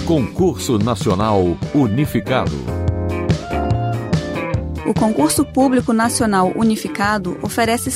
Concurso Nacional Unificado. O Concurso Público Nacional Unificado oferece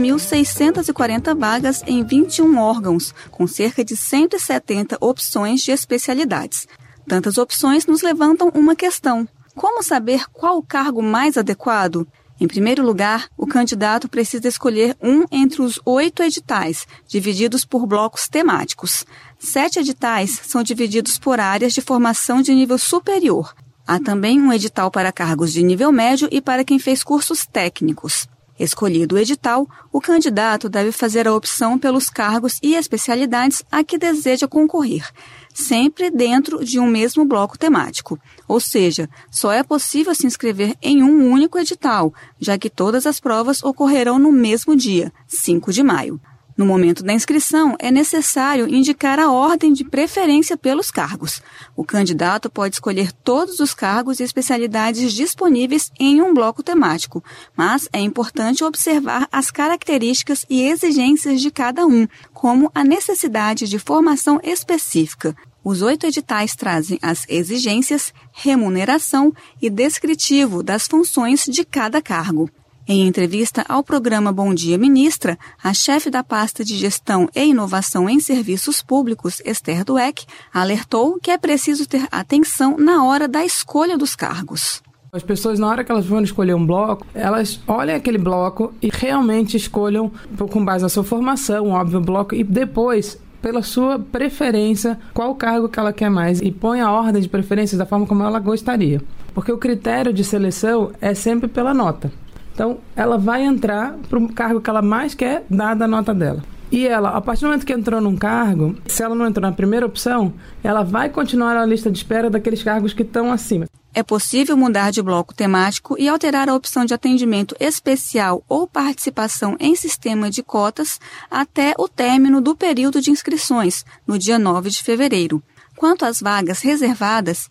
6.640 vagas em 21 órgãos, com cerca de 170 opções de especialidades. Tantas opções nos levantam uma questão: como saber qual o cargo mais adequado? Em primeiro lugar, o candidato precisa escolher um entre os 8 editais, divididos por blocos temáticos. 7 editais são divididos por áreas de formação de nível superior. Há também um edital para cargos de nível médio e para quem fez cursos técnicos. Escolhido o edital, o candidato deve fazer a opção pelos cargos e especialidades a que deseja concorrer, sempre dentro de um mesmo bloco temático. Ou seja, só é possível se inscrever em um único edital, já que todas as provas ocorrerão no mesmo dia, 5 de maio. No momento da inscrição, é necessário indicar a ordem de preferência pelos cargos. O candidato pode escolher todos os cargos e especialidades disponíveis em um bloco temático, mas é importante observar as características e exigências de cada um, como a necessidade de formação específica. Os 8 editais trazem as exigências, remuneração e descritivo das funções de cada cargo. Em entrevista ao programa Bom Dia Ministra, a chefe da pasta de Gestão e Inovação em Serviços Públicos, Esther Dweck, alertou que é preciso ter atenção na hora da escolha dos cargos. As pessoas, na hora que elas vão escolher um bloco, elas olham aquele bloco e realmente escolham, com base na sua formação, óbvio, o bloco, e depois, pela sua preferência, qual cargo que ela quer mais, e põe a ordem de preferência da forma como ela gostaria. Porque o critério de seleção é sempre pela nota. Então, ela vai entrar para o cargo que ela mais quer, dada a nota dela. E ela, a partir do momento que entrou num cargo, se ela não entrou na primeira opção, ela vai continuar a lista de espera daqueles cargos que estão acima. É possível mudar de bloco temático e alterar a opção de atendimento especial ou participação em sistema de cotas até o término do período de inscrições, no dia 9 de fevereiro. Quanto às vagas reservadas,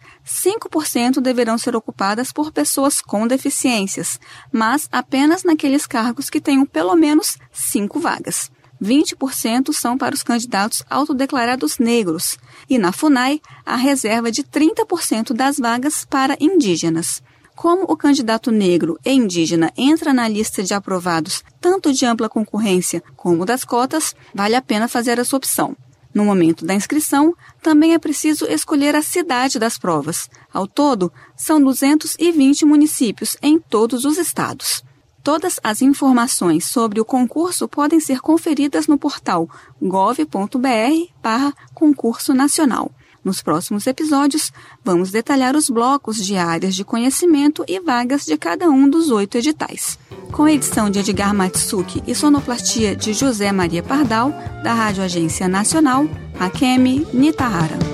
5% deverão ser ocupadas por pessoas com deficiências, mas apenas naqueles cargos que tenham pelo menos 5 vagas. 20% são para os candidatos autodeclarados negros e, na FUNAI, a reserva de 30% das vagas para indígenas. Como o candidato negro e indígena entra na lista de aprovados tanto de ampla concorrência como das cotas, vale a pena fazer essa opção. No momento da inscrição, também é preciso escolher a cidade das provas. Ao todo, são 220 municípios em todos os estados. Todas as informações sobre o concurso podem ser conferidas no portal gov.br/concurso nacional. Nos próximos episódios, vamos detalhar os blocos de áreas de conhecimento e vagas de cada um dos 8 editais. Com edição de Edgar Matsuki e sonoplastia de José Maria Pardal, da Rádio Agência Nacional, Akemi Nitahara.